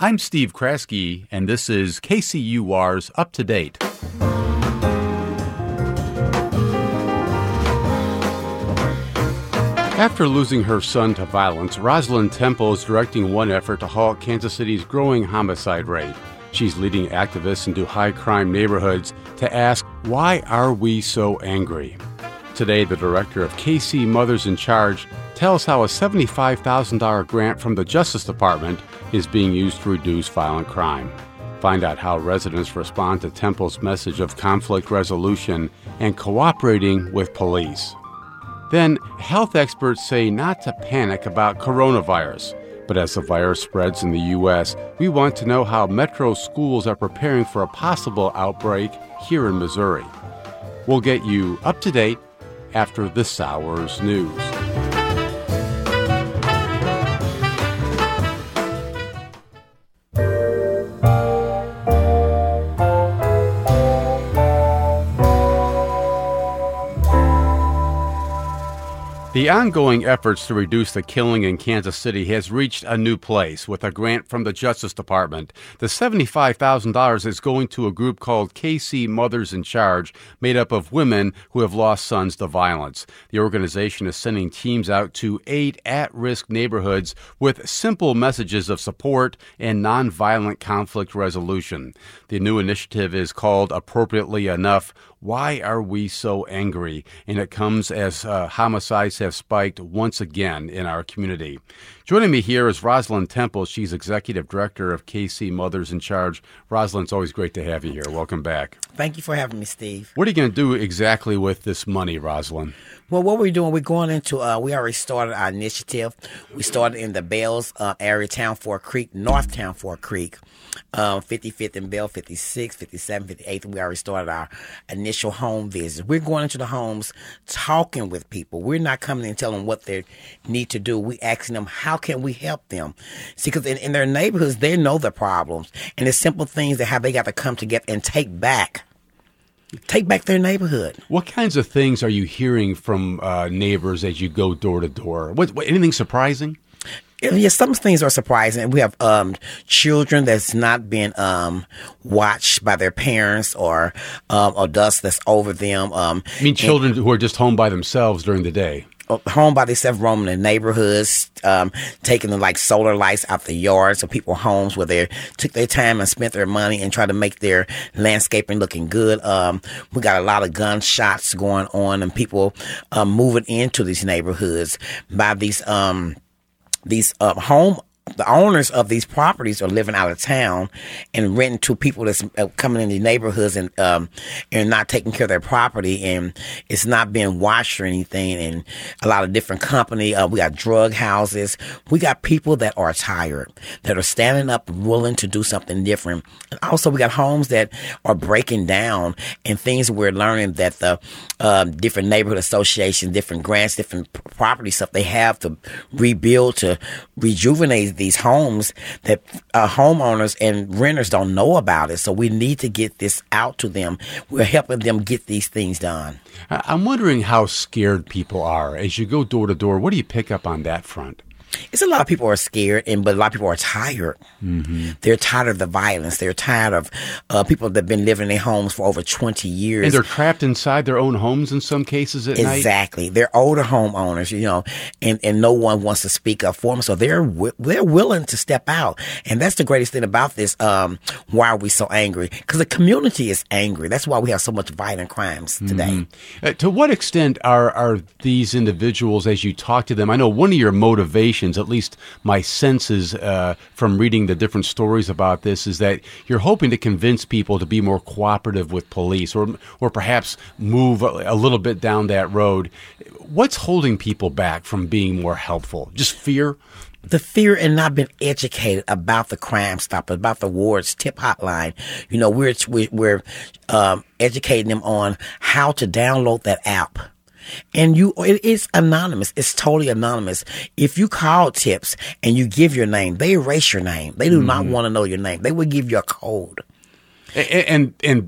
I'm Steve Kraske, and this is KCUR's Up to Date. After losing her son to violence, Rosalind Temple is directing one effort to halt Kansas City's growing homicide rate. She's leading activists into high-crime neighborhoods to ask, why are we so angry? Today, the director of KC Mothers in Charge tells how a $75,000 grant from the Justice Department is being used to reduce violent crime. Find out how residents respond to Temple's message of conflict resolution and cooperating with police. Then, health experts say not to panic about coronavirus. But as the virus spreads in the U.S., we want to know how Metro schools are preparing for a possible outbreak here in Missouri. We'll get you up to date after this hour's news. The ongoing efforts to reduce the killing in Kansas City has reached a new place with a grant from the Justice Department. The $75,000 is going to a group called KC Mothers in Charge, made up of women who have lost sons to violence. The organization is sending teams out to 8 at-risk neighborhoods with simple messages of support and nonviolent conflict resolution. The new initiative is called, appropriately enough, Why Are We So Angry? And it comes as homicides have spiked once again in our community. Joining me here is Rosalind Temple. She's Executive Director of KC Mothers in Charge. Rosalind, it's always great to have you here. Welcome back. Thank you for having me, Steve. What are you going to do exactly with this money, Rosalind? Well, what we're doing, we're going into, we already started our initiative. We started in the Bells area, Town Fork Creek, North Town Fork Creek, 55th and Bell, 56, 57, 58. We already started our initial home visits. We're going into the homes, talking with people. We're not coming and telling them what they need to do. We asking them, how can we help them? See, because in their neighborhoods, they know the problems. And the simple things that how they got to come together and take back their neighborhood. What kinds of things are you hearing from neighbors as you go door to door? What anything surprising? Yeah, some things are surprising. We have children that's not been watched by their parents or adults that's over them. Children who are just home by themselves during the day? Home by themselves, roaming the neighborhoods, taking the solar lights out the yards of people's homes where they took their time and spent their money and tried to make their landscaping looking good. We got a lot of gunshots going on and people moving into these neighborhoods by these the owners of these properties are living out of town and renting to people that's coming in the neighborhoods and not taking care of their property, and it's not being watched or anything. And a lot of different company. We got drug houses. We got people that are tired, that are standing up, willing to do something different. And also, we got homes that are breaking down, and things we're learning that the different neighborhood associations, different grants, different property stuff they have to rebuild, to rejuvenate these homes, that homeowners and renters don't know about it. So we need to get this out to them. We're helping them get these things done. I'm wondering how scared people are. As you go door to door, what do you pick up on that front? It's a lot of people are scared, but a lot of people are tired. Mm-hmm. They're tired of the violence. They're tired of people that have been living in their homes for over 20 years. And they're trapped inside their own homes in some cases at night? Exactly. They're older homeowners, and no one wants to speak up for them. So they're willing to step out. And that's the greatest thing about this. Why are we so angry? Because the community is angry. That's why we have so much violent crimes today. Mm-hmm. To what extent are these individuals, as you talk to them, I know one of your motivations, at least my senses from reading the different stories about this, is that you're hoping to convince people to be more cooperative with police or perhaps move a little bit down that road. What's holding people back from being more helpful? Just fear? The fear and not being educated about the Crime Stop, about the Ward's tip hotline. We're educating them on how to download that app. And it is anonymous. It's totally anonymous. If you call tips and you give your name, they erase your name. They do not want to know your name. They will give you a code. And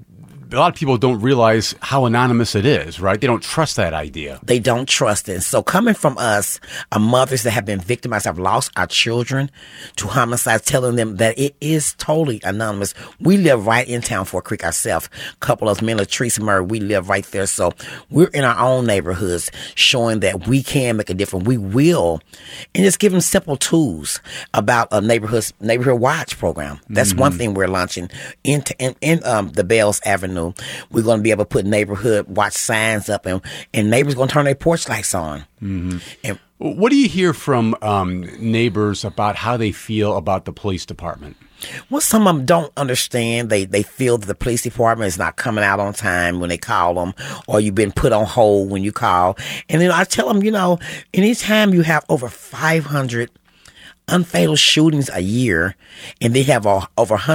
a lot of people don't realize how anonymous it is, right? They don't trust that idea. They don't trust it. So coming from us, mothers that have been victimized, have lost our children to homicides, telling them that it is totally anonymous. We live right in town, Fort Creek ourselves. A couple of us, me and Latrice Murray, we live right there. So we're in our own neighborhoods showing that we can make a difference. We will. And just give them simple tools about a neighborhood watch program. That's one thing we're launching in the Bells Avenue. We're going to be able to put neighborhood watch signs up, and neighbors going to turn their porch lights on. Mm-hmm. And what do you hear from neighbors about how they feel about the police department? Well, some of them don't understand. They feel that the police department is not coming out on time when they call them, or you've been put on hold when you call. And then I tell them, anytime you have over 500 unfatal shootings a year, and they have over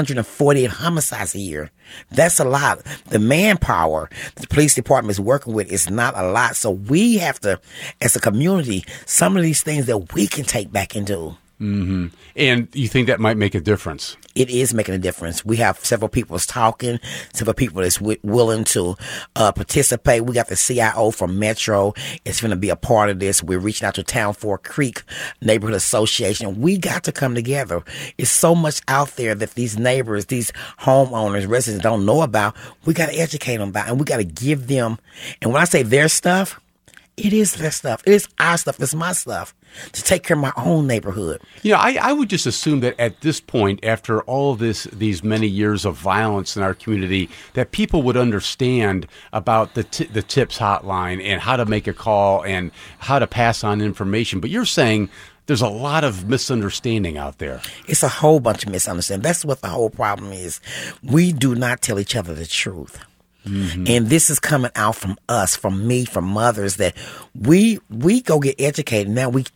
148 homicides a year. That's a lot. The manpower the police department is working with is not a lot. So we have to, as a community, some of these things that we can take back and do. Mm-hmm. And you think that might make a difference? It is making a difference. We have several people talking, several people that's willing to participate. We got the CIO from Metro. It's going to be a part of this. We're reaching out to Town Fort Creek Neighborhood Association. We got to come together. It's so much out there that these neighbors, these homeowners, residents don't know about. We got to educate them about, and we got to give them. And when I say their stuff, it is their stuff. It is our stuff. It's my stuff to take care of my own neighborhood. I would just assume that at this point, after all of these many years of violence in our community, that people would understand about the TIPS hotline and how to make a call and how to pass on information. But you're saying there's a lot of misunderstanding out there. It's a whole bunch of misunderstanding. That's what the whole problem is. We do not tell each other the truth. Mm-hmm. And this is coming out from us, from me, from mothers, that we go get educated. Now we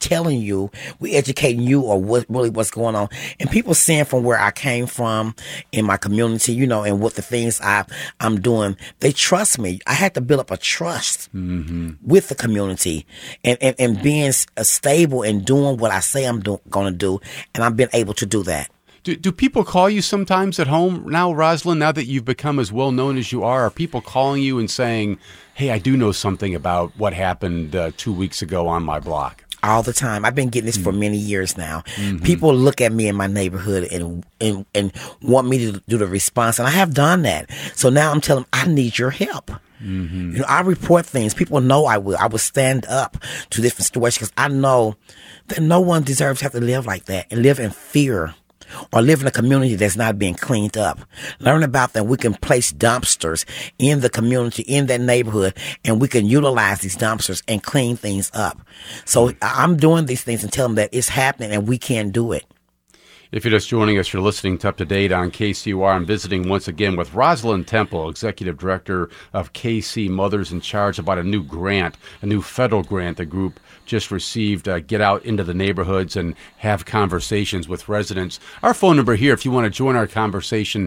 educating you or what's going on. And people seeing from where I came from in my community, and what the things I'm doing, they trust me. I had to build up a trust with the community and being stable and doing what I say I'm going to do. And I've been able to do that. Do people call you sometimes at home now, Rosalind, now that you've become as well known as you are? Are people calling you and saying, hey, I do know something about what happened 2 weeks ago on my block? All the time. I've been getting this for many years now. Mm-hmm. People look at me in my neighborhood and want me to do the response, and I have done that. So now I'm telling them, I need your help. Mm-hmm. I report things. People know I will. I will stand up to different situations because I know that no one deserves to have to live like that and live in fear, or live in a community that's not being cleaned up. Learn about that. We can place dumpsters in the community, in that neighborhood, and we can utilize these dumpsters and clean things up. So I'm doing these things and telling them that it's happening and we can do it. If you're just joining us, you're listening to Up to Date on KCUR. I'm visiting once again with Rosalind Temple, Executive Director of KC Mothers in Charge, about a new grant, a new federal grant the group just received. Get out into the neighborhoods and have conversations with residents. Our phone number here, if you want to join our conversation,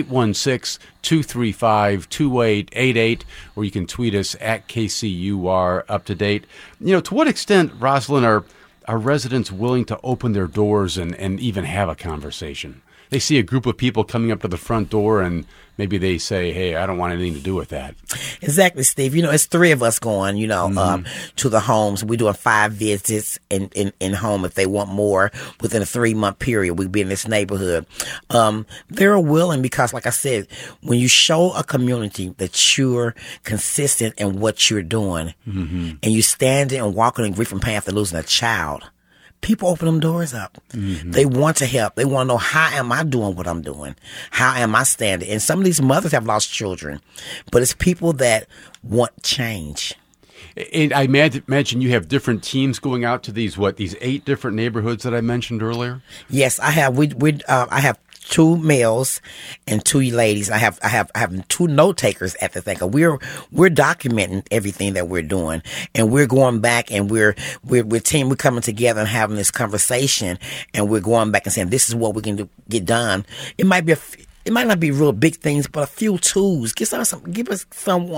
816-235-2888, or you can tweet us at KCUR Up to Date. To what extent, Rosalind, are residents willing to open their doors and even have a conversation? They see a group of people coming up to the front door and maybe they say, hey, I don't want anything to do with that. Exactly, Steve. It's 3 of us going, to the homes. We're doing 5 visits in home. If they want more within a 3-month period, we'll be in this neighborhood. They're willing because, like I said, when you show a community that you're consistent in what you're doing and you stand there and walk on a grief and path of losing a child, people open them doors up. Mm-hmm. They want to help. They want to know, how am I doing what I'm doing? How am I standing? And some of these mothers have lost children, but it's people that want change. And I imagine you have different teams going out to these 8 different neighborhoods that I mentioned earlier? Yes, I have. I have 2 males and 2 ladies. I have 2 note takers at the thing. We're documenting everything that we're doing, and we're going back and we're coming together and having this conversation, and we're going back and saying, this is what we can get done. It might not be real big things, but a few tools. Give us someone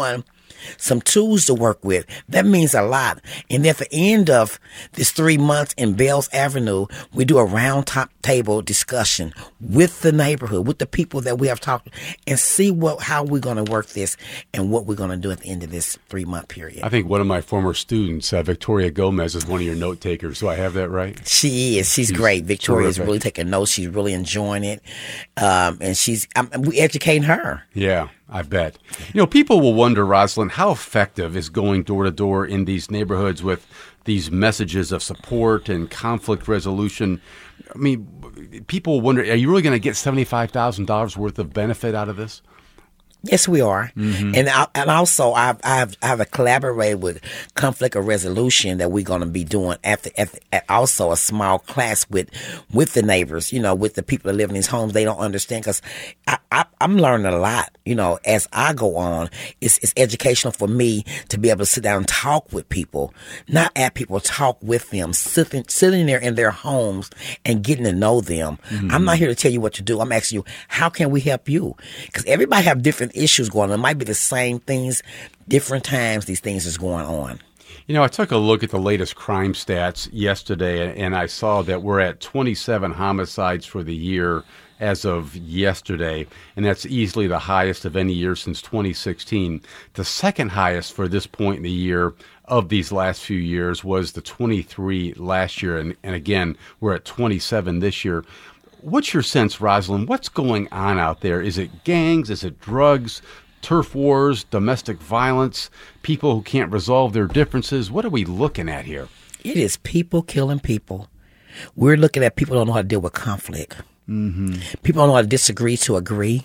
some tools to work with. That means a lot. And at the end of this 3 months in Bells Avenue, we do a round top table discussion with the neighborhood, with the people that we have talked to, and see how we're going to work this and what we're going to do at the end of this 3-month period. I think one of my former students, Victoria Gomez, is one of your note takers. Do I have that right? She is. She's great. Victoria's really taking notes. She's really enjoying it. And we educating her. Yeah, I bet. People will wonder, Rosalind, how effective is going door to door in these neighborhoods with these messages of support and conflict resolution? I mean, people wonder, are you really going to get $75,000 worth of benefit out of this? Yes, we are. Mm-hmm. And also I have a collaborated with conflict or resolution that we're going to be doing at also a small class with the neighbors, with the people that live in these homes. They don't understand because I'm learning a lot, as I go on. It's educational for me to be able to sit down and talk with people, not at people, talk with them, sitting there in their homes and getting to know them. Mm-hmm. I'm not here to tell you what to do. I'm asking you, how can we help you? Because everybody have different issues going on. It might be the same things, different times these things is going on. I took a look at the latest crime stats yesterday, and I saw that we're at 27 homicides for the year as of yesterday, and that's easily the highest of any year since 2016. The second highest for this point in the year of these last few years was the 23 last year, and again, we're at 27 this year. What's your sense, Rosalind? What's going on out there? Is it gangs? Is it drugs? Turf wars? Domestic violence? People who can't resolve their differences? What are we looking at here? It is people killing people. We're looking at people who don't know how to deal with conflict. Mm-hmm. People don't know how to disagree to agree.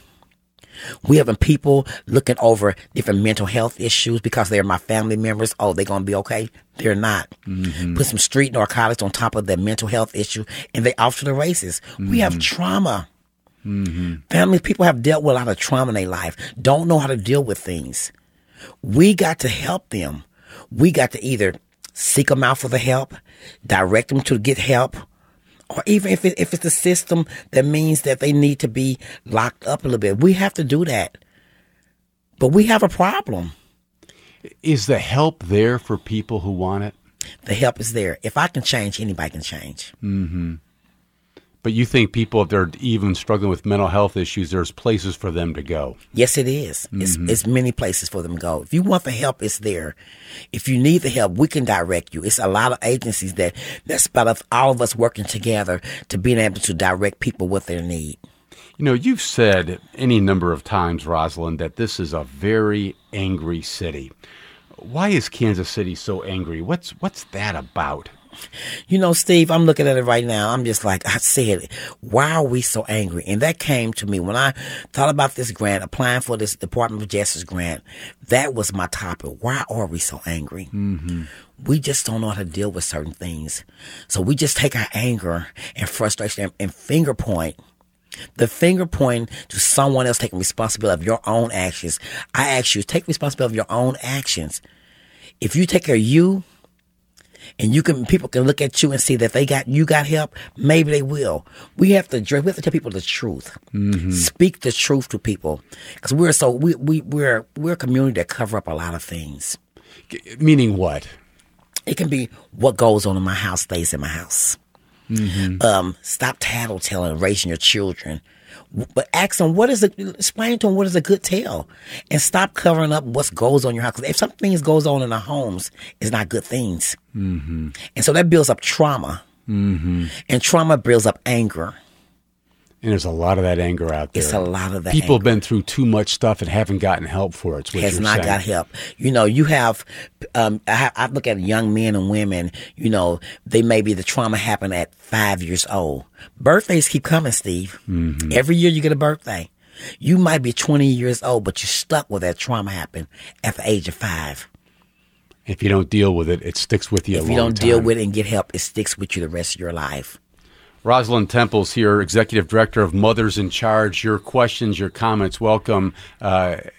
We having people looking over different mental health issues because they're my family members. Oh, they're going to be okay? They're not. Mm-hmm. Put some street narcotics on top of their mental health issue, and they off to the races. Mm-hmm. We have trauma. Mm-hmm. People have dealt with a lot of trauma in their life, don't know how to deal with things. We got to help them. We got to either seek them out for the help, direct them to get help, or even if it's a system that means that they need to be locked up a little bit, we have to do that. But we have a problem. Is the help there for people who want it? The help is there. If I can change, anybody can change. Mm-hmm. But you think people, if they're even struggling with mental health issues, there's places for them to go? Yes, it is. Mm-hmm. It's many places for them to go. If you want the help, it's there. If you need the help, we can direct you. It's a lot of agencies that's about all of us working together to being able to direct people what they need. You've said any number of times, Rosalind, that this is a very angry city. Why is Kansas City so angry? What's that about? Steve, I'm looking at it right now. I'm just like, I said, why are we so angry? And that came to me when I thought about this grant, applying for this Department of Justice grant. That was my topic. Why are we so angry? Mm-hmm. We just don't know how to deal with certain things. So we just take our anger and frustration and finger point. The finger point to someone else taking responsibility of your own actions. I ask you, take responsibility of your own actions. If you take care of you, and people can look at you and see that you got help, maybe they will. We have to tell people the truth. Mm-hmm. Speak the truth to people, because we're a community that cover up a lot of things. Meaning what? It can be what goes on in my house stays in my house. Mm-hmm. Stop tattletelling, raising your children. But ask them, explain to them what is a good tale, and stop covering up what goes on in your house. Because if something goes on in our homes, it's not good things. Mm-hmm. And so that builds up trauma. Mm-hmm. And trauma builds up anger. And there's a lot of that anger out there. It's a lot of that People anger. have been through too much stuff and haven't gotten help for it. Has not got help. You have, I look at young men and women, they maybe the trauma happened at 5 years old. Birthdays keep coming, Steve. Mm-hmm. Every year you get a birthday. You might be 20 years old, but you're stuck with that trauma happened at the age of 5. If you don't deal with it, it sticks with you a long time. If you don't deal with it and get help, it sticks with you the rest of your life. Rosalind Temples here, Executive Director of Mothers in Charge. Your questions, your comments, welcome at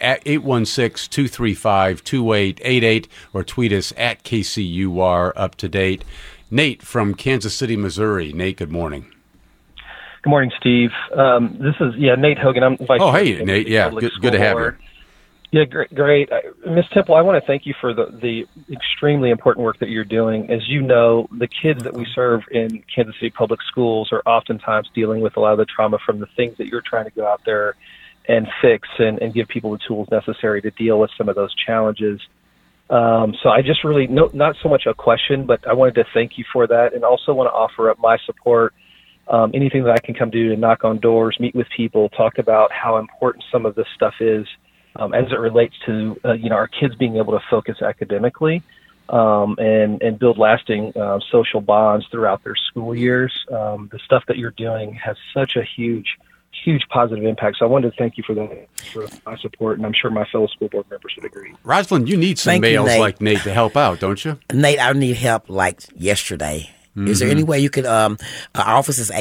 816-235-2888 or tweet us at KCUR Up to Date. Nate from Kansas City, Missouri. Nate, good morning. Good morning, Steve. This is Nate Hogan. I'm Vice President. Nate. Yeah, good to have you. Yeah, great. Ms. Temple, I want to thank you for the extremely important work that you're doing. As you know, the kids that we serve in Kansas City Public Schools are oftentimes dealing with a lot of the trauma from the things that you're trying to go out there and fix and give people the tools necessary to deal with some of those challenges. So I just really, not so much a question, but I wanted to thank you for that, and also want to offer up my support. Anything that I can come do to knock on doors, meet with people, talk about how important some of this stuff is as it relates to our kids being able to focus academically and build lasting social bonds throughout their school years. The stuff that you're doing has such a huge positive impact. So I wanted to thank you for that, for my support, and I'm sure my fellow school board members would agree. Rosalind, you need some males like Nate to help out, don't you? Nate, I need help like yesterday. Mm-hmm. Is there any way you could, our office is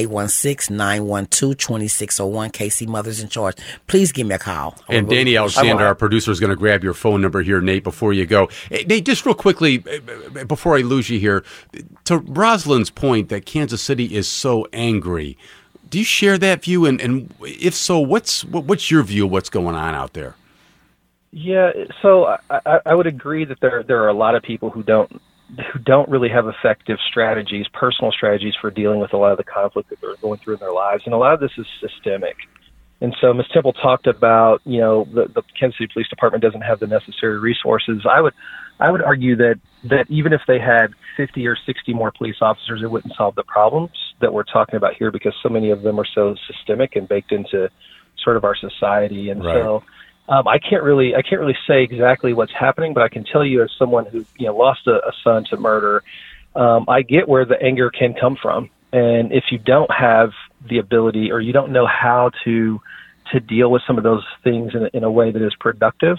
816-912-2601, KC Mothers in Charge. Please give me a call. And Danny Alexander, our producer, is going to grab your phone number here, Nate, before you go. Hey, Nate, just real quickly, before I lose you here, to Rosalind's point that Kansas City is so angry, do you share that view? And if so, what's your view of what's going on out there? Yeah, so I would agree that there are a lot of people who don't really have effective strategies, personal strategies for dealing with a lot of the conflict that they're going through in their lives. And a lot of this is systemic. And so Ms. Temple talked about, the Kansas City Police Department doesn't have the necessary resources. I would argue that even if they had 50 or 60 more police officers, it wouldn't solve the problems that we're talking about here, because so many of them are so systemic and baked into sort of our society. And right. So I can't really say exactly what's happening, but I can tell you, as someone who lost a son to murder, I get where the anger can come from. And if you don't have the ability, or you don't know how to deal with some of those things in a way that is productive,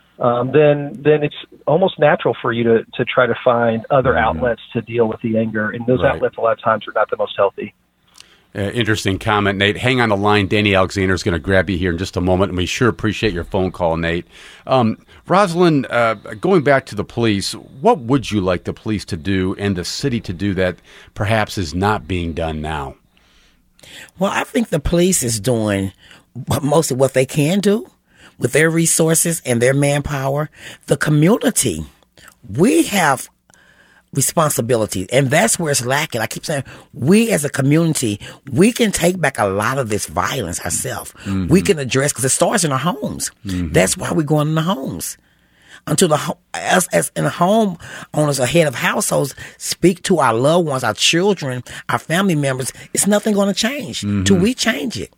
then it's almost natural for you to try to find other outlets to deal with the anger. And those outlets a lot of times are not the most healthy. Interesting comment, Nate. Hang on the line. Danny Alexander is going to grab you here in just a moment, and we sure appreciate your phone call, Nate. Rosalind, going back to the police, what would you like the police to do and the city to do that perhaps is not being done now? Well, I think the police is doing most of what they can do with their resources and their manpower. The community, we have responsibility, and that's where it's lacking. I keep saying, we as a community, we can take back a lot of this violence ourselves. Mm-hmm. We can address, because it starts in our homes. Mm-hmm. That's why we're going in the homes. Until us as in home owners or head of households speak to our loved ones, our children, our family members, it's nothing going to change till we change it.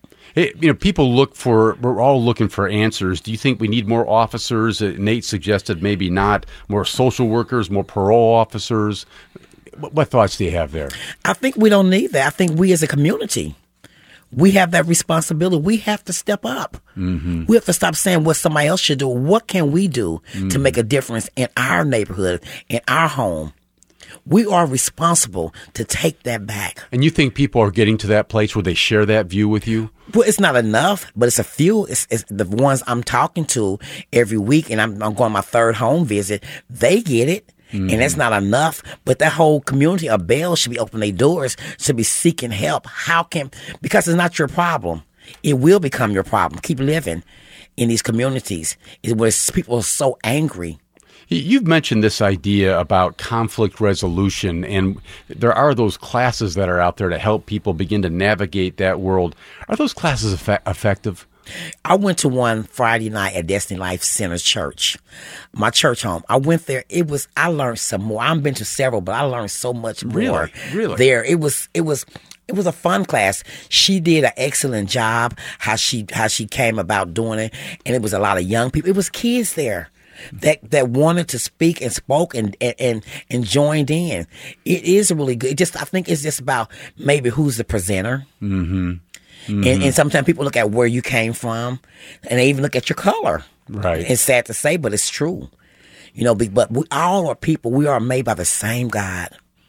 We're all looking for answers. Do you think we need more officers? Nate suggested maybe not. More social workers, more parole officers. What thoughts do you have there? I think we don't need that. I think we as a community, we have that responsibility. We have to step up. Mm-hmm. We have to stop saying what somebody else should do. What can we do to make a difference in our neighborhood, in our home? We are responsible to take that back. And you think people are getting to that place where they share that view with you? Well, it's not enough, but it's a few. It's the ones I'm talking to every week, and I'm going my third home visit. They get it. Mm-hmm. And that's not enough. But that whole community of Bell should be opening their doors, should be seeking help. Because it's not your problem. It will become your problem. Keep living in these communities where people are so angry. You've mentioned this idea about conflict resolution, and there are those classes that are out there to help people begin to navigate that world. Are those classes effective? I went to one Friday night at Destiny Life Center Church, my church home. I went there. I learned some more. I've been to several, but I learned so much more there. It was a fun class. She did an excellent job how she came about doing it, and it was a lot of young people. It was kids there that wanted to speak and spoke and joined in. It is really good. I think it's just about maybe who's the presenter. Mm-hmm. Mm-hmm. And sometimes people look at where you came from, and they even look at your color. Right. It's sad to say, but it's true. But we all are people. We are made by the same God.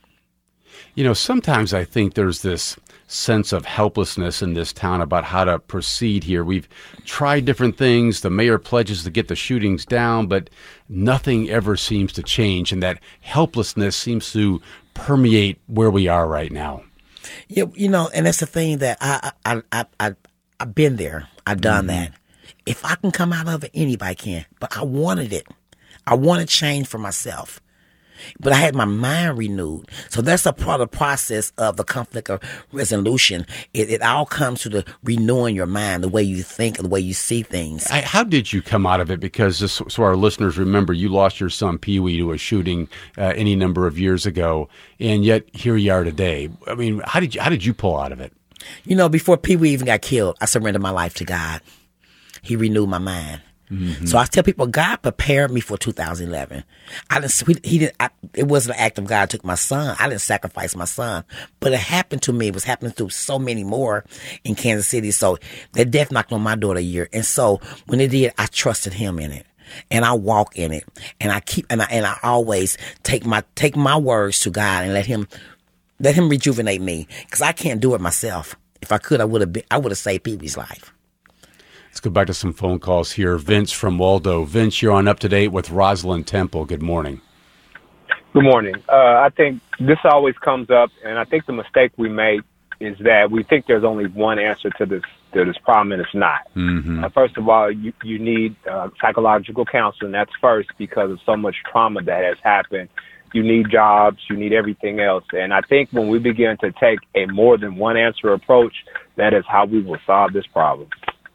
Sometimes I think there's this sense of helplessness in this town about how to proceed here. We've tried different things. The mayor pledges to get the shootings down, but nothing ever seems to change, and that helplessness seems to permeate where we are right now. Yeah, and that's the thing that I've been there. I've done that. If I can come out of it, anybody can. But I wanted it. I wanted change for myself. But I had my mind renewed. So that's a part of the process of the conflict of resolution. It all comes to the renewing your mind, the way you think, the way you see things. How did you come out of it? Because so our listeners remember, you lost your son Pee-wee to a shooting any number of years ago, and yet here you are today. I mean, how did you pull out of it? You know, before Pee-wee even got killed, I surrendered my life to God. He renewed my mind. Mm-hmm. So I tell people, God prepared me for 2011. It wasn't an act of God took my son. I didn't sacrifice my son, but it happened to me. It was happening to so many more in Kansas City. So that death knocked on my door a year. And so when it did, I trusted him in it. And I walk in it. And I always take my words to God and let him rejuvenate me. Because I can't do it myself. If I could, I would have saved Pee-wee's life. Let's go back to some phone calls here. Vince from Waldo. Vince, you're on Up to Date with Rosalind Temple. Good morning. Good morning. I think this always comes up, and I think the mistake we make is that we think there's only one answer to this problem, and it's not. Mm-hmm. First of all, you need psychological counseling. That's first, because of so much trauma that has happened. You need jobs. You need everything else. And I think when we begin to take a more than one answer approach, that is how we will solve this problem.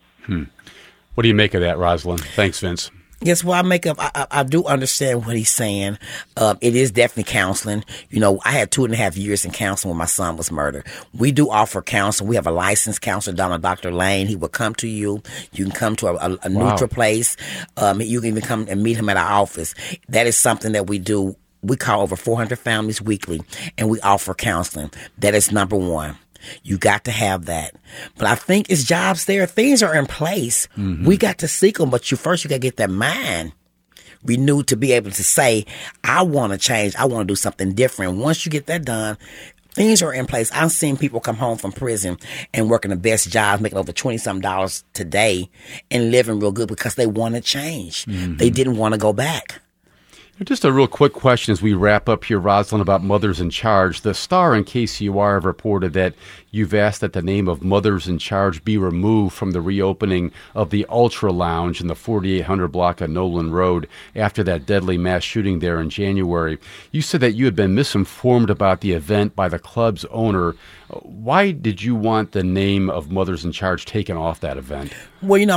What do you make of that, Rosalind? Thanks, Vince. Yes, well, I do understand what he's saying. It is definitely counseling. You know, I had 2.5 years in counseling when my son was murdered. We do offer counseling. We have a licensed counselor down on Dr. Lane. He will come to you. You can come to a neutral place. You can even come and meet him at our office. That is something that we do. We call over 400 families weekly, and we offer counseling. That is number one. You got to have that. But I think it's jobs there. Things are in place. Mm-hmm. We got to seek them, but you got to get that mind renewed to be able to say, I want to change. I want to do something different. Once you get that done, things are in place. I've seen people come home from prison and working the best jobs, making over $20-something today and living real good because they want to change. Mm-hmm. They didn't want to go back. Just a real quick question as we wrap up here, Rosalind, about Mothers in Charge. The Star and KCUR have reported that you've asked that the name of Mothers in Charge be removed from the reopening of the Ultra Lounge in the 4800 block of Nolan Road after that deadly mass shooting there in January. You said that you had been misinformed about the event by the club's owner. Why did you want the name of Mothers in Charge taken off that event? Well, you know,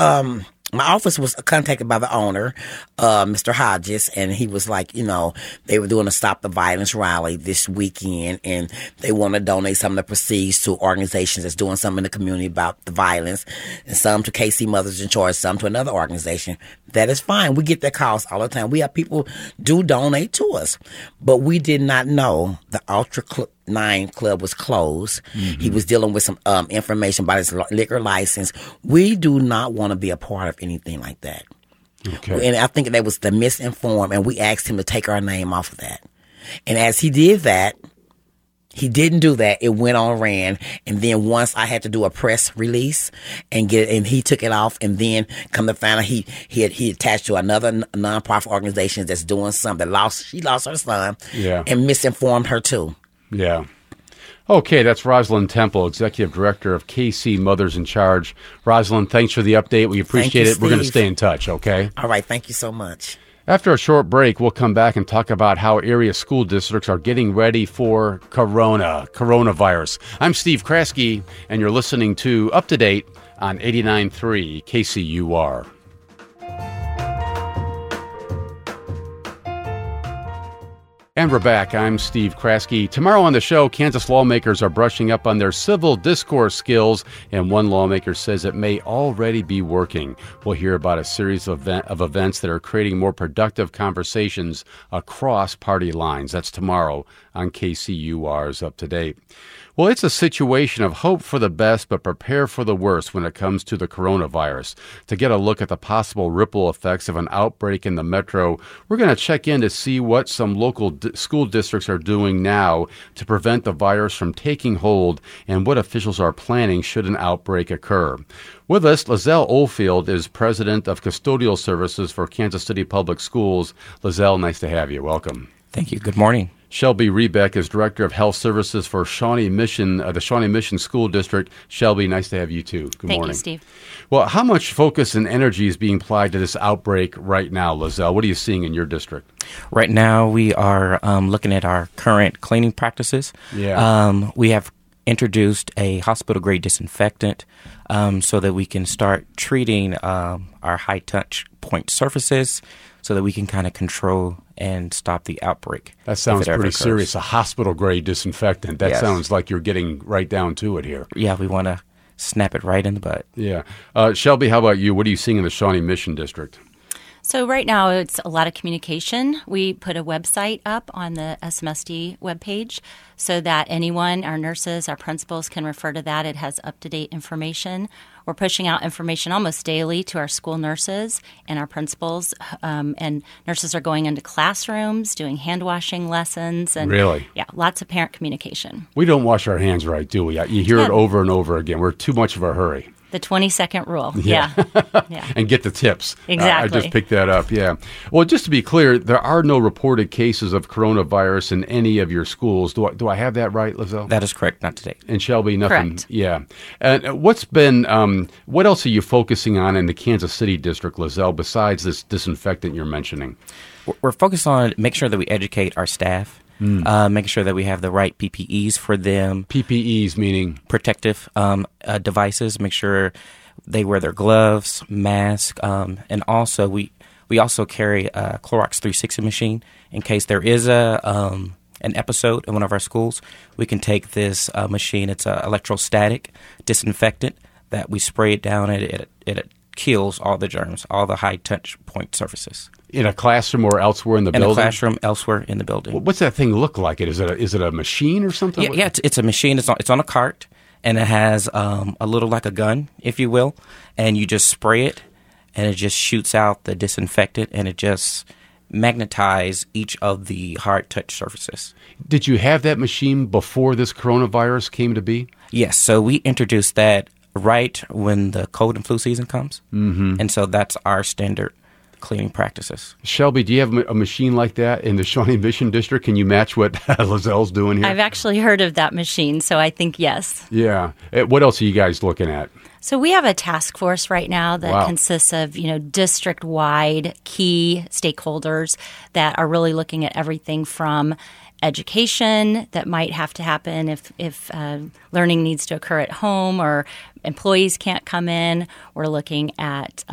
my office was contacted by the owner, Mr. Hodges, and he was like, you know, they were doing a Stop the Violence rally this weekend, and they want to donate some of the proceeds to organizations that's doing something in the community about the violence, and some to KC Mothers in Charge, some to another organization. That is fine. We get that calls all the time. We have people do donate to us, but we did not know the Ultra 9 Club was closed. Mm-hmm. He was dealing with some information about his liquor license. We do not want to be a part of anything like that. Okay. And I think that was the misinformed, and we asked him to take our name off of that. And as he did that, he didn't do that. It went on, ran, and then once I had to do a press release and he took it off, and then come to find out he attached to another nonprofit organization that's doing something. She lost her son, and misinformed her too. Yeah. Okay, that's Rosalind Temple, Executive Director of KC Mothers in Charge. Rosalind, thanks for the update. We appreciate it. Steve. We're going to stay in touch, okay? All right, thank you so much. After a short break, we'll come back and talk about how area school districts are getting ready for coronavirus. I'm Steve Kraske, and you're listening to Up to Date on 89.3 KCUR. And we're back. I'm Steve Kraske. Tomorrow on the show, Kansas lawmakers are brushing up on their civil discourse skills, and one lawmaker says it may already be working. We'll hear about a series of events that are creating more productive conversations across party lines. That's tomorrow on KCUR's Up to Date. Well, it's a situation of hope for the best, but prepare for the worst when it comes to the coronavirus. To get a look at the possible ripple effects of an outbreak in the metro, we're going to check in to see what some local school districts are doing now to prevent the virus from taking hold and what officials are planning should an outbreak occur. With us, Lizelle Oldfield is President of Custodial Services for Kansas City Public Schools. Lizelle, nice to have you. Welcome. Thank you. Good morning. Shelby Rebeck is Director of Health Services for Shawnee Mission, the Shawnee Mission School District. Shelby, nice to have you too. Good morning. Thank you, Steve. Well, how much focus and energy is being applied to this outbreak right now, Lizelle? What are you seeing in your district? Right now, we are looking at our current cleaning practices. Yeah. We have introduced a hospital-grade disinfectant so that we can start treating our high-touch point surfaces so that we can kind of control and stop the outbreak. That sounds pretty serious. A hospital-grade disinfectant. That sounds like you're getting right down to it here. Yeah, we want to snap it right in the butt. Yeah. Shelby, how about you? What are you seeing in the Shawnee Mission District? So right now it's a lot of communication. We put a website up on the SMSD webpage so that anyone, our nurses, our principals can refer to that. It has up-to-date information. We're pushing out information almost daily to our school nurses and our principals. And nurses are going into classrooms, doing hand washing lessons. And really? Yeah, lots of parent communication. We don't wash our hands right, do we? You hear it over and over again. We're too much of a hurry. The 20-second rule. Yeah. And get the tips. Exactly. I just picked that up, yeah. Well, just to be clear, there are no reported cases of coronavirus in any of your schools. Do I have that right, Lizelle? That is correct, not to date. And Shelby, nothing? Correct. Yeah. And what else are you focusing on in the Kansas City district, Lizelle, besides this disinfectant you're mentioning? We're focused on making sure that we educate our staff. Making sure that we have the right PPEs for them. PPEs meaning? Protective devices. Make sure they wear their gloves, mask, and also we also carry a Clorox 360 machine in case there is an episode in one of our schools. We can take this machine. It's an electrostatic disinfectant that we spray it down and it kills all the germs, all the high touch point surfaces. In a classroom or elsewhere in the building? In a classroom, elsewhere in the building. What's that thing look like? Is it a machine or something? Yeah, it's a machine. It's on a cart, and it has a little like a gun, if you will, and you just spray it, and it just shoots out the disinfectant, and it just magnetizes each of the hard touch surfaces. Did you have that machine before this coronavirus came to be? Yes, so we introduced that right when the cold and flu season comes, and so that's our standard cleaning practices. Shelby, do you have a machine like that in the Shawnee Mission District? Can you match what Lizelle's doing here? I've actually heard of that machine, so I think yes. Yeah. What else are you guys looking at? So we have a task force right now that consists of, district-wide key stakeholders that are really looking at everything from education that might have to happen if learning needs to occur at home or employees can't come in. We're looking at,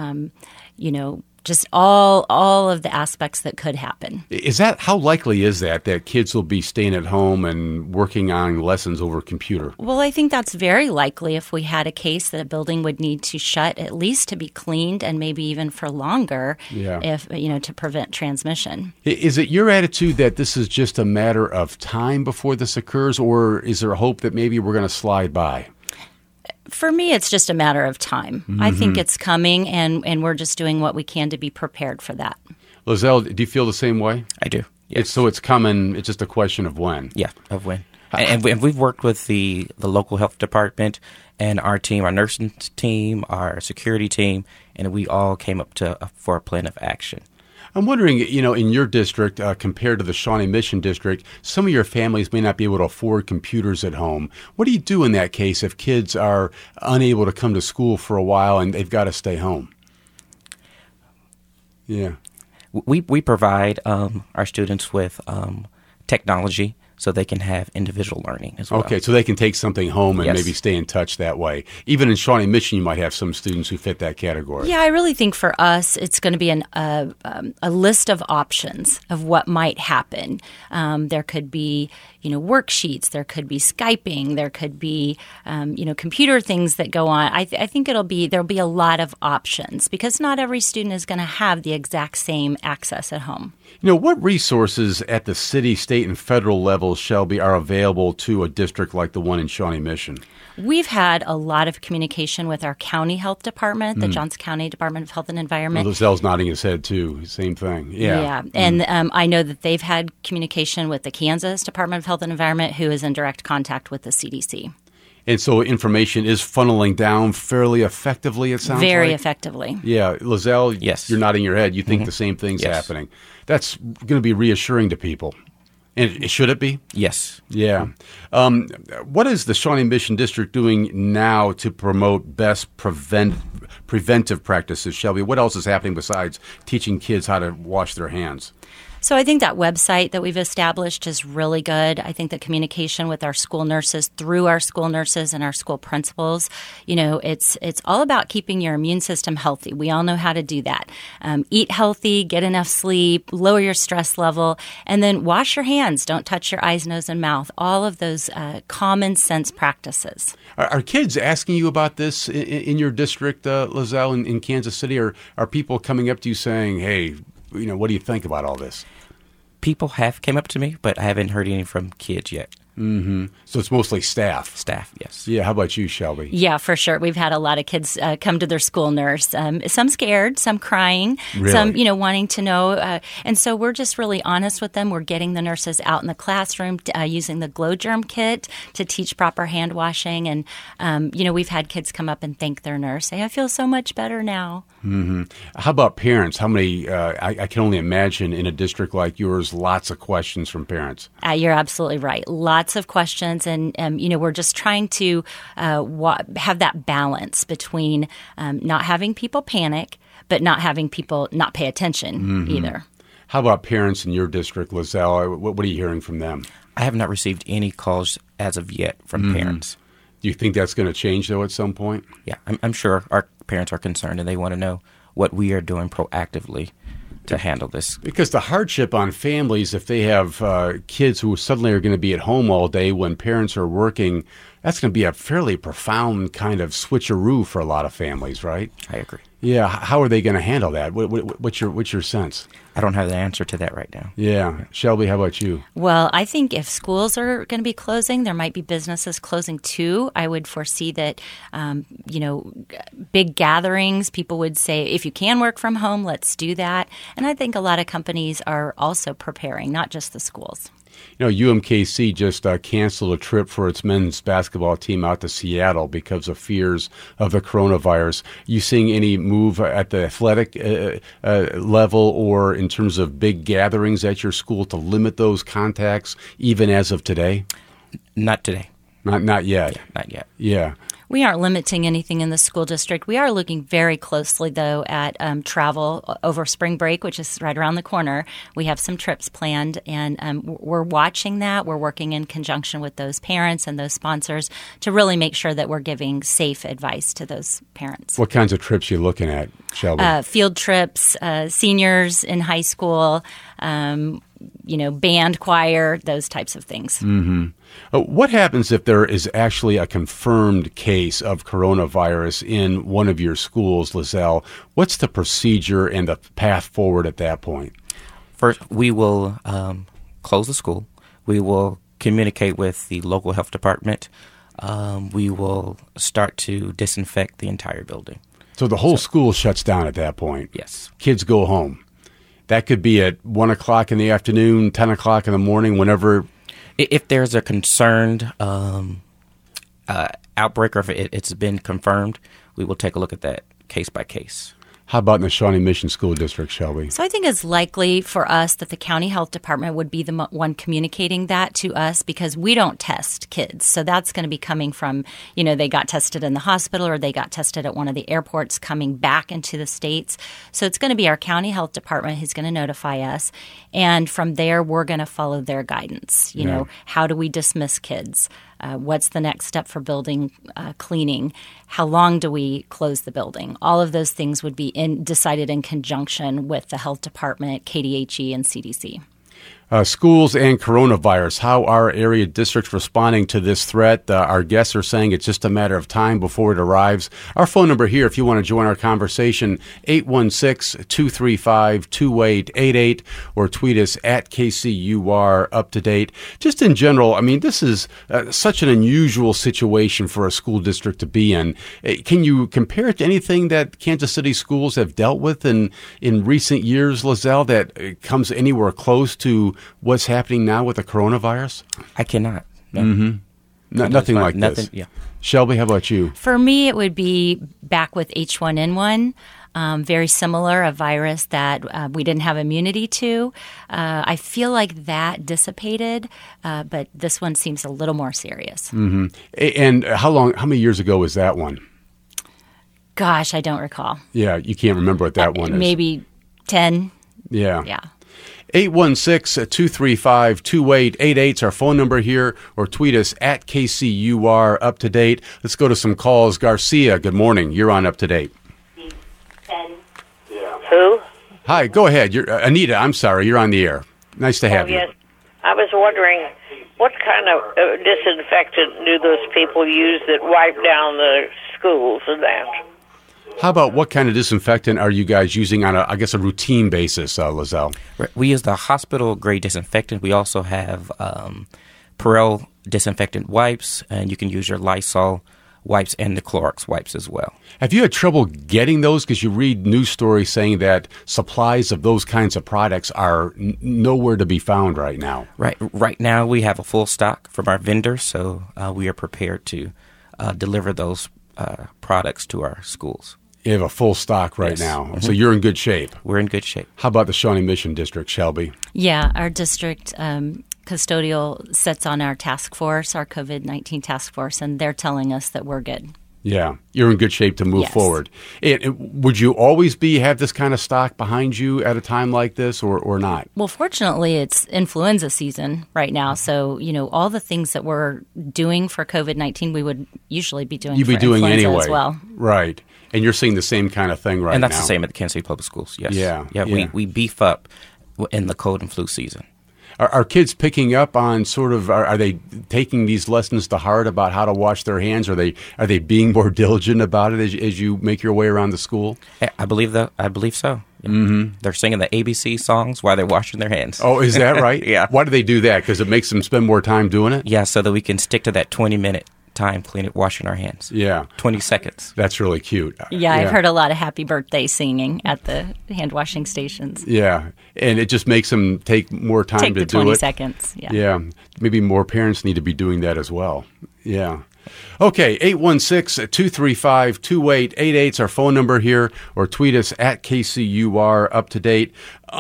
just all of the aspects that could happen. How likely is that kids will be staying at home and working on lessons over computer? Well, I think that's very likely if we had a case that a building would need to shut at least to be cleaned and maybe even for longer if to prevent transmission. Is it your attitude that this is just a matter of time before this occurs, or is there a hope that maybe we're going to slide by? For me, it's just a matter of time. Mm-hmm. I think it's coming, and we're just doing what we can to be prepared for that. Lizelle, do you feel the same way? I do. Yes. It's coming. It's just a question of when. Yeah, of when. And we've worked with the local health department and our team, our nursing team, our security team, and we all came up for a plan of action. I'm wondering, in your district, compared to the Shawnee Mission District, some of your families may not be able to afford computers at home. What do you do in that case if kids are unable to come to school for a while and they've got to stay home? Yeah. We provide our students with technology so they can have individual learning as well. Okay, so they can take something home and maybe stay in touch that way. Even in Shawnee Mission, you might have some students who fit that category. Yeah, I really think for us, it's going to be a list of options of what might happen. There could be, worksheets. There could be Skyping. There could be, computer things that go on. I think there'll be a lot of options because not every student is going to have the exact same access at home. What resources at the city, state, and federal levels, Shelby, are available to a district like the one in Shawnee Mission? We've had a lot of communication with our county health department, the Johnson County Department of Health and Environment. Well, Lizelle's nodding his head, too. Same thing. Yeah. And I know that they've had communication with the Kansas Department of Health and Environment, who is in direct contact with the CDC. And so information is funneling down fairly effectively, it sounds Very like? effectively. Yeah. Lizelle, yes. You're nodding your head. You think the same thing's happening. That's going to be reassuring to people. And should it be? Yes. Yeah. What is the Shawnee Mission District doing now to promote best preventive practices, Shelby? What else is happening besides teaching kids how to wash their hands? So I think that website that we've established is really good. I think the communication with our school nurses, through our school nurses and our school principals, it's all about keeping your immune system healthy. We all know how to do that. Eat healthy, get enough sleep, lower your stress level, and then wash your hands. Don't touch your eyes, nose, and mouth. All of those common sense practices. Are kids asking you about this in your district, Lizelle, in Kansas City? Or are people coming up to you saying, hey, what do you think about all this? People have came up to me, but I haven't heard any from kids yet. Mm-hmm. So it's mostly staff. Staff, yes. Yeah. How about you, Shelby? Yeah, for sure. We've had a lot of kids come to their school nurse. Some scared, some crying, really? Some wanting to know. And so we're just really honest with them. We're getting the nurses out in the classroom using the Glow Germ kit to teach proper hand washing. And we've had kids come up and thank their nurse, say, "I feel so much better now." Mm-hmm. How about parents? How many? I can only imagine in a district like yours, lots of questions from parents. You're absolutely right. Lots of questions, and we're just trying to have that balance between not having people panic, but not having people not pay attention either. How about parents in your district, Lizelle? What are you hearing from them? I have not received any calls as of yet from parents. Do you think that's going to change, though, at some point? Yeah, I'm sure our parents are concerned, and they want to know what we are doing proactively to handle this. Because the hardship on families, if they have kids who suddenly are going to be at home all day when parents are working, that's going to be a fairly profound kind of switcheroo for a lot of families, right? I agree. Yeah. How are they going to handle that? What's your sense? I don't have the answer to that right now. Yeah. Shelby, how about you? Well, I think if schools are going to be closing, there might be businesses closing too. I would foresee that, big gatherings, people would say, if you can work from home, let's do that. And I think a lot of companies are also preparing, not just the schools. UMKC just canceled a trip for its men's basketball team out to Seattle because of fears of the coronavirus. You seeing any move at the athletic level or in terms of big gatherings at your school to limit those contacts, even as of today? Not today. Not yet. Yeah, not yet. Yeah. We aren't limiting anything in the school district. We are looking very closely, though, at travel over spring break, which is right around the corner. We have some trips planned, and we're watching that. We're working in conjunction with those parents and those sponsors to really make sure that we're giving safe advice to those parents. What kinds of trips are you looking at, Shelby? Field trips, seniors in high school, band, choir, those types of things. Mm-hmm. What happens if there is actually a confirmed case of coronavirus in one of your schools, Lizelle? What's the procedure and the path forward at that point? First, we will close the school. We will communicate with the local health department. We will start to disinfect the entire building. So the whole school shuts down at that point? Yes. Kids go home. That could be at 1 o'clock in the afternoon, 10 o'clock in the morning, whenever. If there's a concerned outbreak or if it's been confirmed, we will take a look at that case by case. How about in the Shawnee Mission School District, Shelby? So I think it's likely for us that the county health department would be the one communicating that to us because we don't test kids. So that's going to be coming from, they got tested in the hospital or they got tested at one of the airports coming back into the states. So it's going to be our county health department who's going to notify us. And from there, we're going to follow their guidance. How do we dismiss kids? What's the next step for building cleaning? How long do we close the building? All of those things would be decided in conjunction with the health department, KDHE, and CDC. Schools and coronavirus, how are area districts responding to this threat? Our guests are saying it's just a matter of time before it arrives. Our phone number here, if you want to join our conversation, 816-235-2888, or tweet us at KCUR Up to Date. Just in general, this is such an unusual situation for a school district to be in. Can you compare it to anything that Kansas City schools have dealt with in recent years, Lizelle, that comes anywhere close to what's happening now with the coronavirus? I cannot. No. Mm-hmm. Nothing like this. Yeah. Shelby, how about you? For me, it would be back with H1N1. very similar, a virus that we didn't have immunity to. I feel like that dissipated, but this one seems a little more serious. Mm-hmm. And how many years ago was that one? Gosh, I don't recall. Yeah, you can't remember what that one is. Maybe 10. Yeah. Yeah. 816-235-2888 is our phone number here, or tweet us at KCUR Up to Date. Let's go to some calls. Garcia, good morning. You're on Up to Date. Who? Hi, go ahead. You're Anita, I'm sorry. You're on the air. Nice to have you. Yes. I was wondering, what kind of disinfectant do those people use that wipe down the schools and that? How about what kind of disinfectant are you guys using on a routine basis, Lizelle? We use the hospital-grade disinfectant. We also have Perel disinfectant wipes, and you can use your Lysol wipes and the Clorox wipes as well. Have you had trouble getting those? Because you read news stories saying that supplies of those kinds of products are nowhere to be found right now. Right now, we have a full stock from our vendors, so we are prepared to deliver those products to our schools. You have a full stock right now, Mm-hmm. so you're in good shape. We're in good shape. How about the Shawnee Mission District, Shelby? Yeah, our district custodial sits on our task force, our COVID-19 task force, and they're telling us that we're good. Yeah, you're in good shape to move forward. Would you always have this kind of stock behind you at a time like this, or not? Well, fortunately, it's influenza season right now, so all the things that we're doing for COVID-19, we would usually be doing. You'd be doing influenza anyway, as well. Right? And you're seeing the same kind of thing right now. And that's the same at the Kansas City Public Schools. Yes. Yeah. We beef up in the cold and flu season. Are kids picking up on are they taking these lessons to heart about how to wash their hands? Are they being more diligent about it as you make your way around the school? I believe so. Mm-hmm. They're singing the ABC songs while they're washing their hands. Oh, is that right? Yeah. Why do they do that? Because it makes them spend more time doing it? Yeah, so that we can stick to that 20-minute time washing our hands. Yeah. 20 seconds. That's really cute. Yeah, I've heard a lot of happy birthday singing at the hand washing stations. Yeah, and it just makes them take more time to do it. 20 seconds, Yeah, maybe more parents need to be doing that as well. Yeah. Okay, 816-235-2888 is our phone number here, or tweet us at KCUR Up to Date.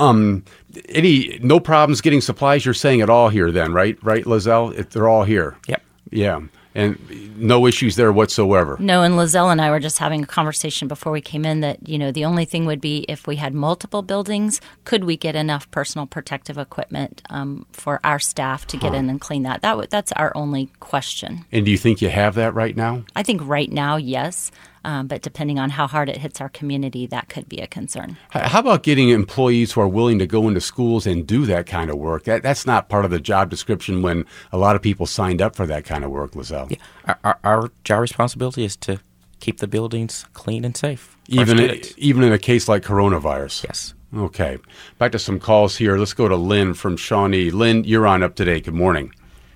No problems getting supplies, you're saying at all here then, right? Right, Lizelle? They're all here. Yep. Yeah. And no issues there whatsoever. No, and Lizelle and I were just having a conversation before we came in that, the only thing would be if we had multiple buildings, could we get enough personal protective equipment for our staff to get in and clean that? That's our only question. And do you think you have that right now? I think right now, yes. But depending on how hard it hits our community, that could be a concern. How about getting employees who are willing to go into schools and do that kind of work? That's not part of the job description when a lot of people signed up for that kind of work, Lizelle. Yeah. Our job responsibility is to keep the buildings clean and safe. Even in a case like coronavirus? Yes. Okay. Back to some calls here. Let's go to Lynn from Shawnee. Lynn, you're on Up to Date. Good morning.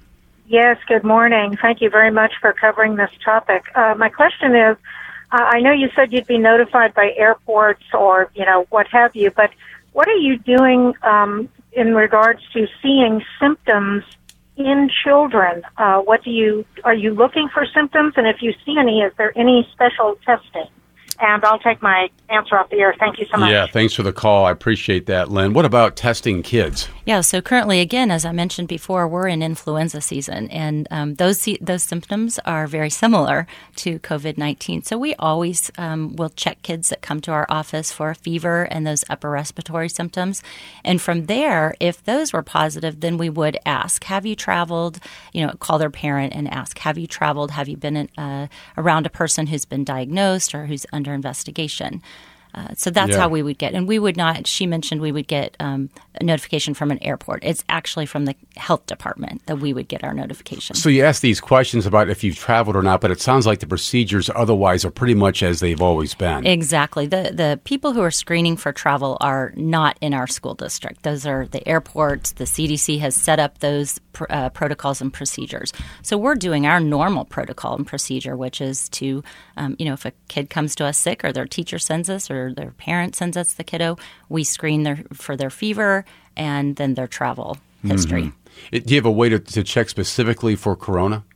Yes, good morning. Thank you very much for covering this topic. My question is, I know you said you'd be notified by airports or, what have you, but what are you doing in regards to seeing symptoms in children? Are you looking for symptoms? And if you see any, is there any special testing? And I'll take my answer off the air. Thank you so much. Yeah, thanks for the call. I appreciate that, Lynn. What about testing kids? Yeah, so currently, again, as I mentioned before, we're in influenza season, and those symptoms are very similar to COVID-19. So we always will check kids that come to our office for a fever and those upper respiratory symptoms. And from there, if those were positive, then we would ask, have you traveled, call their parent and ask, have you traveled? Have you been around a person who's been diagnosed or who's under investigation? So that's how we would get. And we would not, she mentioned we would get a notification from an airport. It's actually from the health department that we would get our notification. So you ask these questions about if you've traveled or not, but it sounds like the procedures otherwise are pretty much as they've always been. Exactly. The people who are screening for travel are not in our school district. Those are the airports. The CDC has set up those protocols and procedures. So we're doing our normal protocol and procedure, which is to, if a kid comes to us sick or their teacher sends us or their parent sends us the kiddo, we screen for their fever and then their travel history. Mm-hmm. Do you have a way to check specifically for corona?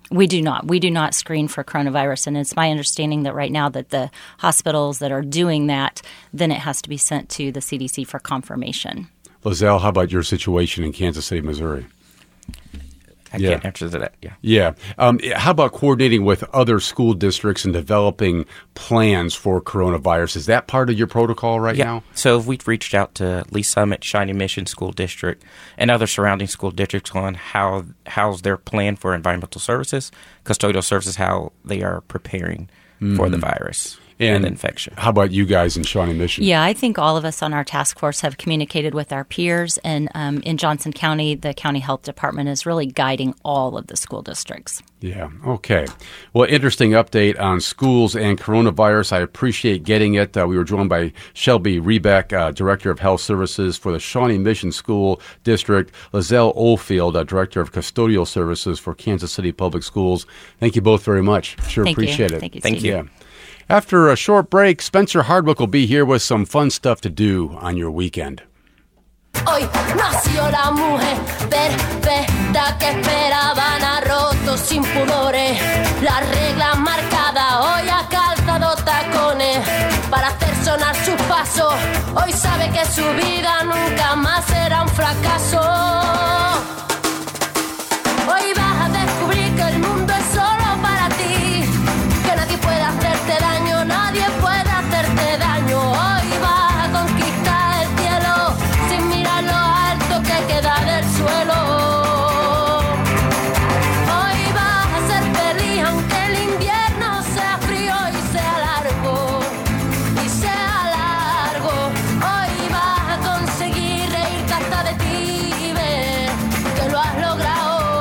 We do not. We do not screen for coronavirus, and it's my understanding that right now that the hospitals that are doing that, then it has to be sent to the CDC for confirmation. Lizelle, how about your situation in Kansas City, Missouri? I can't answer that. Yeah. How about coordinating with other school districts and developing plans for coronavirus? Is that part of your protocol right now? So we've reached out to Lee Summit, Shawnee Mission School District, and other surrounding school districts on how's their plan for environmental services, custodial services, how they are preparing for the virus and infection. How about you guys in Shawnee Mission? Yeah, I think all of us on our task force have communicated with our peers, and in Johnson County, the county health department is really guiding all of the school districts. Yeah, okay. Well, interesting update on schools and coronavirus. I appreciate getting it. We were joined by Shelby Rebeck, Director of Health Services for the Shawnee Mission School District, Lizelle Oldfield, Director of Custodial Services for Kansas City Public Schools. Thank you both very much. Appreciate it. Thank you, Steve. Yeah. After a short break, Spencer Hardwick will be here with some fun stuff to do on your weekend. Hoy nació la mujer perfecta que esperaban a rotos sin pudores. La regla marcada hoy ha calzado tacones para hacer sonar sus pasos. Hoy sabe que su vida nunca más será un fracaso. Hoy vas a descubrir que el mundo es solo para ti, que nadie puede hacerte daño, nadie puede hacerte daño. Hoy vas a conquistar el cielo sin mirar lo alto que queda del suelo. Hoy vas a ser feliz aunque el invierno sea frío y sea largo, y sea largo. Hoy vas a conseguir reírte hasta de ti y ver que lo has logrado.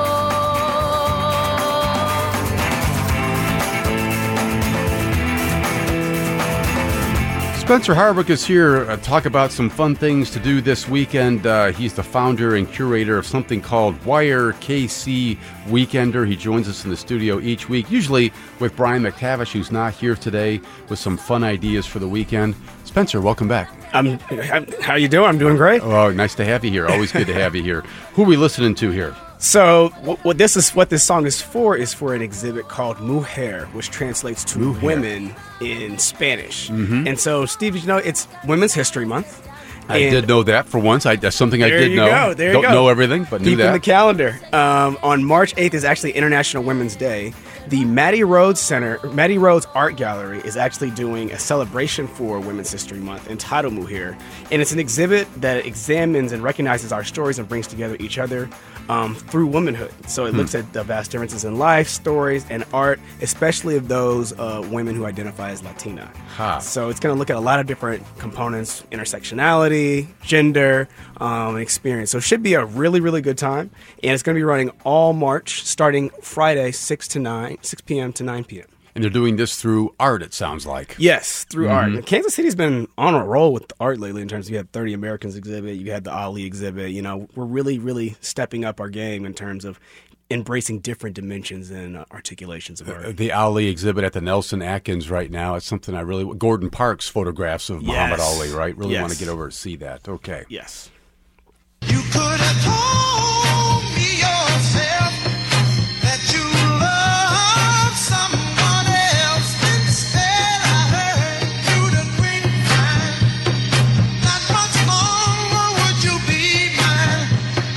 Spencer Hardwick is here to talk about some fun things to do this weekend. He's the founder and curator of something called Wire KC Weekender. He joins us in the studio each week, usually with Brian McTavish, who's not here today, with some fun ideas for the weekend. Spencer, welcome back. How you doing? I'm doing great. Oh, nice to have you here. Always good to have you here. Who are we listening to here? So what this song is for an exhibit called Mujer, which translates to Mujer. Women in Spanish. Mm-hmm. And so, Steve, did you know it's Women's History Month? I did know that for once. That's something I did know. There you go. Don't know everything, but knew that. Keep in the calendar. On March 8th is actually International Women's Day. The Mattie Rhodes Art Gallery is actually doing a celebration for Women's History Month entitled Mujer. And it's an exhibit that examines and recognizes our stories and brings together each other through womanhood. So it looks at the vast differences in life, stories, and art, especially of those women who identify as Latina. Huh. So it's going to look at a lot of different components, intersectionality, gender, and experience. So it should be a really, really good time. And it's going to be running all March, starting Friday, 6 p.m. to 9 p.m. And they're doing this through art, it sounds like. Yes, through art. And Kansas City's been on a roll with art lately in terms of you had 30 Americans exhibit, you had the Ali exhibit. You know, we're really, really stepping up our game in terms of embracing different dimensions and articulations of art. The Ali exhibit at the Nelson Atkins right now, it's something I really... Gordon Parks photographs of Muhammad Ali, right? Really want to get over and see that. Okay. Yes. You could have told me yourself that you love someone else. Instead, I heard through the grapevine. Not much longer would you be mine.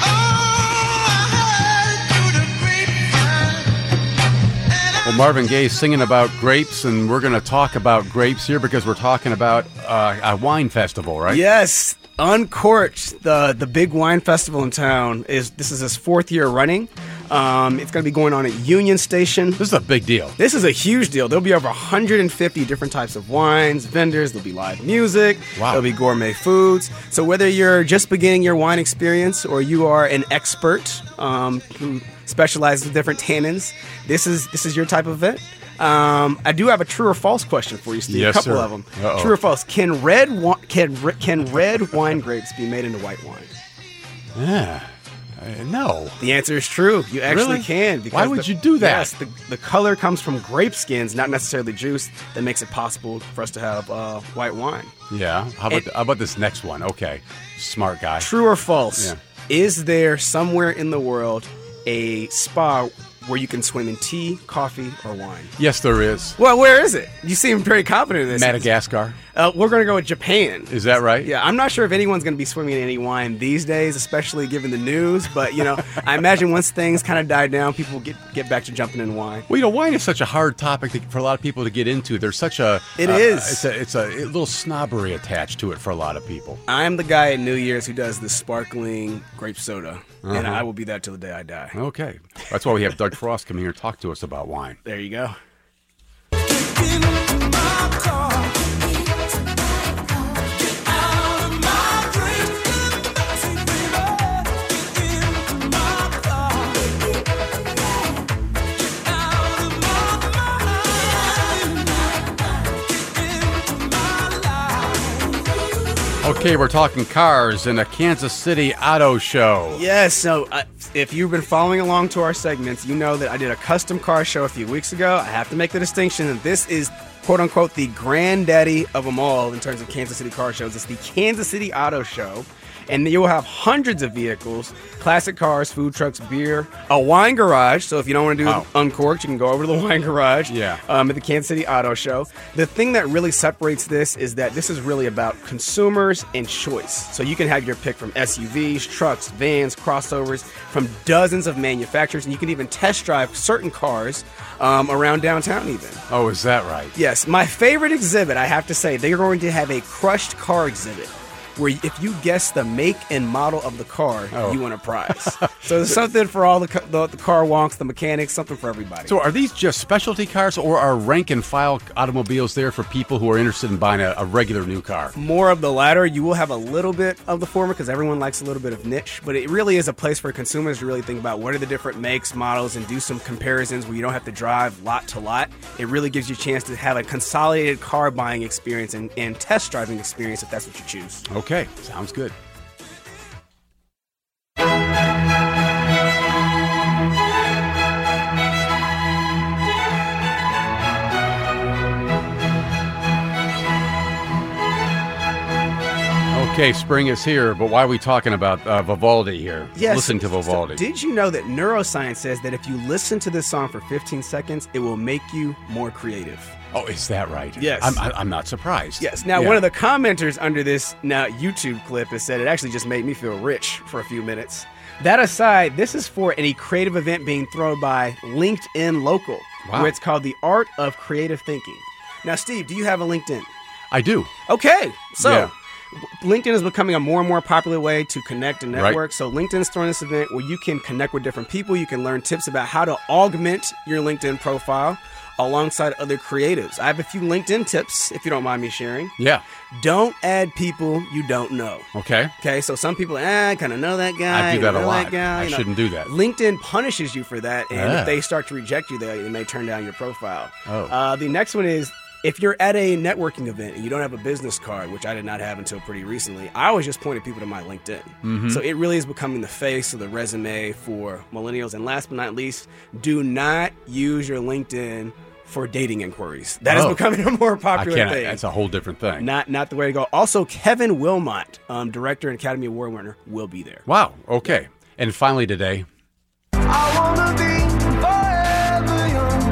Oh, I heard through the grapevine. Well, Marvin Gaye's singing about grapes, and we're going to talk about grapes here because we're talking about a wine festival, right? Yes. Uncorked, the big wine festival in town, this is its 4th year running. It's going to be going on at Union Station. This is a big deal. This is a huge deal. There'll be over 150 different types of wines, vendors. There'll be live music. Wow. There'll be gourmet foods. So whether you're just beginning your wine experience or you are an expert who specializes in different tannins, this is your type of event. I do have a true or false question for you, Steve. Yes, a couple sir. of them. Uh-oh. True or false? Can red wine grapes be made into white wine? Yeah. No. The answer is true. You actually Really? can. Why would you do that? Yes, the color comes from grape skins, not necessarily juice, that makes it possible for us to have white wine. Yeah. How about this next one? Okay. Smart guy. True or false? Yeah. Is there somewhere in the world a spa where you can swim in tea, coffee, or wine. Yes, there is. Well, where is it? You seem very confident in this. Madagascar. We're going to go with Japan. Is that right? Yeah, I'm not sure if anyone's going to be swimming in any wine these days, especially given the news. But, I imagine once things kind of die down, people will get back to jumping in wine. Well, wine is such a hard topic for a lot of people to get into. There's such a... It is. It's a little snobbery attached to it for a lot of people. I'm the guy at New Year's who does the sparkling grape soda, and I will be that till the day I die. Okay. That's why we have Doug Frost come here and talk to us about wine. There you go. Okay, we're talking cars in a Kansas City auto show. Yes, so if you've been following along to our segments, you know that I did a custom car show a few weeks ago. I have to make the distinction that this is, quote-unquote, the granddaddy of them all in terms of Kansas City car shows. It's the Kansas City Auto Show. And you will have hundreds of vehicles, classic cars, food trucks, beer, a wine garage. So if you don't want to do uncorked, you can go over to the wine garage at the Kansas City Auto Show. The thing that really separates this is that this is really about consumers and choice. So you can have your pick from SUVs, trucks, vans, crossovers, from dozens of manufacturers. And you can even test drive certain cars around downtown even. Oh, is that right? Yes. My favorite exhibit, I have to say, they're going to have a crushed car exhibit, where if you guess the make and model of the car, you win a prize. So there's something for all the car wonks, the mechanics, something for everybody. So are these just specialty cars, or are rank and file automobiles there for people who are interested in buying a regular new car? More of the latter. You will have a little bit of the former because everyone likes a little bit of niche, but it really is a place for consumers to really think about what are the different makes, models, and do some comparisons where you don't have to drive lot to lot. It really gives you a chance to have a consolidated car buying experience and test driving experience if that's what you choose. Okay, sounds good. Okay, spring is here, but why are we talking about Vivaldi here? Yes. Listen to Vivaldi. So did you know that neuroscience says that if you listen to this song for 15 seconds, it will make you more creative? Oh, is that right? Yes. I'm not surprised. Yes. Now, one of the commenters under this YouTube clip has said it actually just made me feel rich for a few minutes. That aside, this is for any creative event being thrown by LinkedIn Local, where it's called the Art of Creative Thinking. Now, Steve, do you have a LinkedIn? I do. Okay. So LinkedIn is becoming a more and more popular way to connect and network. Right. So LinkedIn is throwing this event where you can connect with different people. You can learn tips about how to augment your LinkedIn profile alongside other creatives. I have a few LinkedIn tips, if you don't mind me sharing. Yeah. Don't add people you don't know. Okay, so some people, I kind of know that guy. I do that a lot. That guy, I shouldn't do that. LinkedIn punishes you for that, and if they start to reject you, they may turn down your profile. The next one is, if you're at a networking event and you don't have a business card, which I did not have until pretty recently, I always just pointed people to my LinkedIn. Mm-hmm. So it really is becoming the face of the resume for millennials. And last but not least, do not use your LinkedIn for dating inquiries. That is becoming a more popular thing. That's a whole different thing. Not the way to go. Also, Kevin Wilmot, director and Academy Award winner, will be there. Wow. Okay. And finally today, I wanna be forever young.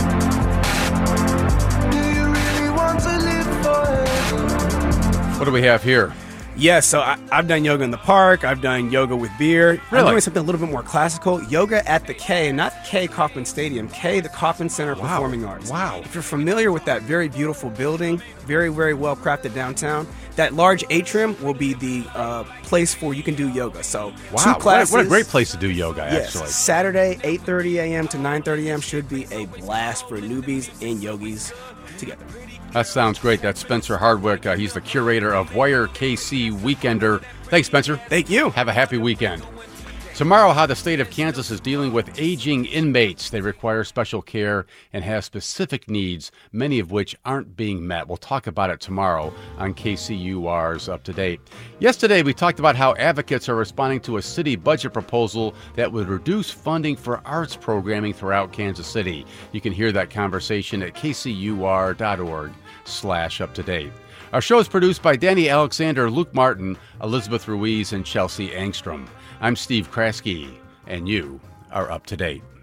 Do you really want to live forever? what do we have here? Yes, so I've done yoga in the park. I've done yoga with beer. Really? I'm doing something a little bit more classical. Yoga at the K, not K Kauffman Stadium, K, the Kauffman Center of Performing Arts. Wow. If you're familiar with that very beautiful building, very, very well crafted downtown, that large atrium will be the place for you can do yoga. So 2 classes. What a great place to do yoga, yes, actually. Saturday, 8:30 a.m. to 9:30 a.m. should be a blast for newbies and yogis together. That sounds great. That's Spencer Hardwick. He's the curator of Wire KC Weekender. Thanks, Spencer. Thank you. Have a happy weekend. Tomorrow, how the state of Kansas is dealing with aging inmates. They require special care and have specific needs, many of which aren't being met. We'll talk about it tomorrow on KCUR's Up to Date. Yesterday, we talked about how advocates are responding to a city budget proposal that would reduce funding for arts programming throughout Kansas City. You can hear that conversation at kcur.org/uptodate. Our show is produced by Danny Alexander, Luke Martin, Elizabeth Ruiz, and Chelsea Angstrom. I'm Steve Kraske, and you are up to date.